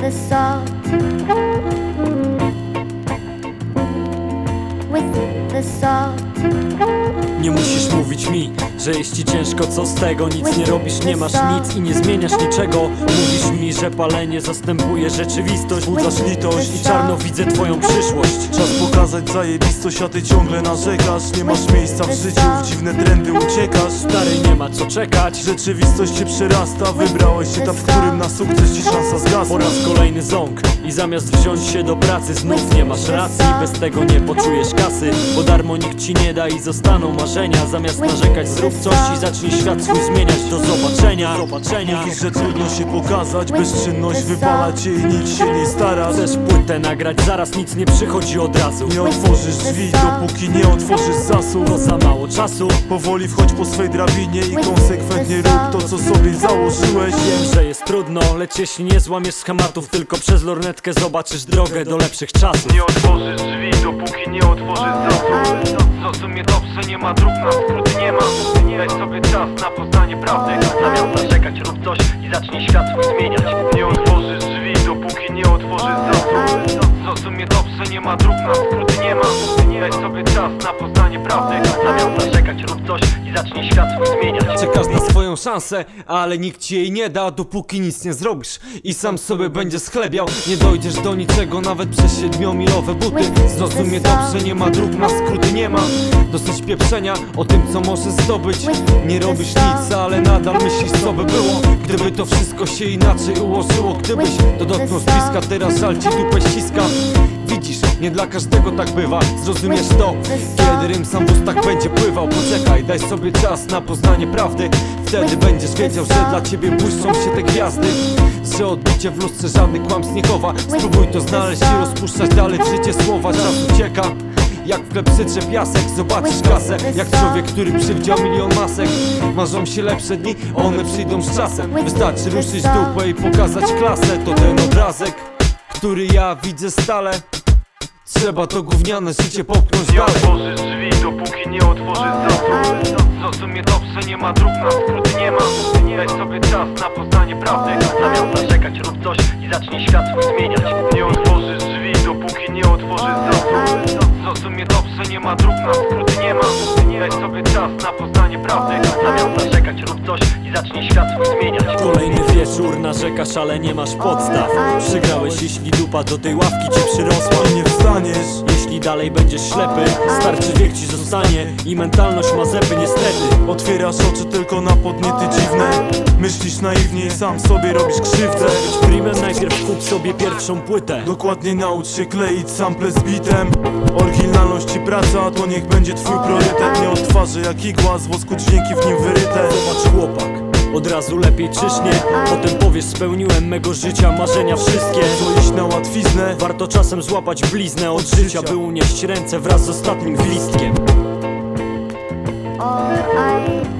the salt, with the salt. Nie musisz mówić mi, że jest ci ciężko, co z tego? Nic nie robisz, nie masz nic i nie zmieniasz niczego. Mówisz mi, że palenie zastępuje rzeczywistość. Budzasz litość i czarno widzę twoją przyszłość. Czas pokazać zajebistość, a ty ciągle narzekasz. Nie masz miejsca w życiu, w dziwne trendy uciekasz. Stary, nie ma co czekać, Rzeczywistość cię przerasta, wybrałeś etap, w którym na sukces ci szansa zgasła. po raz kolejny ząg i zamiast wziąć się do pracy znów nie masz racji. Bez tego nie poczujesz kasy, bo darmo nikt ci nie da i zostaną marzenia. Zamiast narzekać zrób coś i zacznij świat swój zmieniać. Do zobaczenia. Mówisz, że trudno się pokazać, bezczynność wypala cię i nic się nie starasz. Chcesz płytę nagrać, zaraz nic nie przychodzi od razu. Nie otworzysz drzwi, dopóki nie otworzysz zasób. Bo za mało czasu. Powoli wchodź po swej drabinie i konsekwentnie rób to, co sobie założyłeś. Wiem, że jest trudno, lecz jeśli nie złamiesz schematów, tylko przez lornetkę zobaczysz drogę do lepszych czasów. Nie otworzysz drzwi, dopóki nie otworzysz zasób. Zrozumie dobrze, nie ma dróg na skróty, nie ma. Daj sobie czas na poznanie prawdy. Zamiast narzekać, rób coś i zacznij świat swój zmieniać. Nie otworzysz drzwi, dopóki nie otworzysz zasób. Zrozumie dobrze, nie ma dróg na skróty, nie ma. Daj sobie czas na poznanie prawdy. Zamiast narzekać, rób coś i zacznij świat swój zmieniać. Czekasz na swoją szansę, ale nikt ci jej nie da, dopóki nic nie zrobisz i sam sobie będziesz schlebiał. Nie dojdziesz do niczego nawet przez 7-milowe buty. Zrozumie dobrze, nie ma dróg na skróty, nie ma. Dosyć pieprzenia o tym, co możesz zdobyć. Nie robisz nic, ale nadal myślisz, co by było, gdyby to wszystko się inaczej ułożyło. Gdybyś to dotknął z bliska, teraz żal ci dupę ściska. Widzisz, nie dla każdego tak bywa, zrozumiesz to, kiedy rym sam w ustach będzie pływał. Poczekaj, daj sobie czas na poznanie prawdy. Wtedy będziesz wiedział, że dla ciebie błyszczą się te gwiazdy. Że odbicie w lustrze żadnych kłamstw nie chowa. Spróbuj to znaleźć i rozpuszczać dalej w życie słowa. Czas ucieka jak w klepsycze piasek. Zobaczysz kasę, jak człowiek, który przywdział milion masek. Marzą się lepsze dni, one przyjdą z czasem. Wystarczy ruszyć dupę i pokazać klasę. To ten obrazek, który ja widzę stale. Trzeba to gówniane życie popchnąć Nie dalej. otworzysz drzwi, dopóki nie otworzysz zasób. Zrozumie dobrze, nie ma dróg na skróty, nie ma. Daj sobie czas na poznanie prawdy. Zamiast narzekać, rób coś i zacznij świat swój zmieniać. Nie otworzysz drzwi, dopóki nie otworzysz zasób. Zrozumie dobrze, nie ma dróg na skróty, nie ma. Daj sobie czas na poznanie prawdy. Zamiast narzekać, rób coś i zacznij świat swój zmieniać. Kolejny wieczór, narzekasz, ale nie masz podstaw. Przegrałeś, jeśli dupa do tej ławki ci przyrosła. I nie wstaniesz. Jeśli dalej będziesz ślepy, starczy wiek ci zostanie i mentalność ma zęby niestety. Otwierasz oczy tylko na podniety dziwne. Myślisz naiwnie i sam sobie robisz krzywdę. Być primem, najpierw kup sobie pierwszą płytę. Dokładnie naucz się kleić sample z bitem. Oryginalność i praca to niech będzie twój priorytet. Nie od twarzy jak igła, z wosku dźwięki w nim wyryte. Zobacz chłopak, od razu lepiej czyśnie. Potem powiesz, spełniłem mego życia marzenia wszystkie. Co iść na łatwiznę? Warto czasem złapać bliznę od życia, by unieść ręce wraz z ostatnim gwizdkiem. All I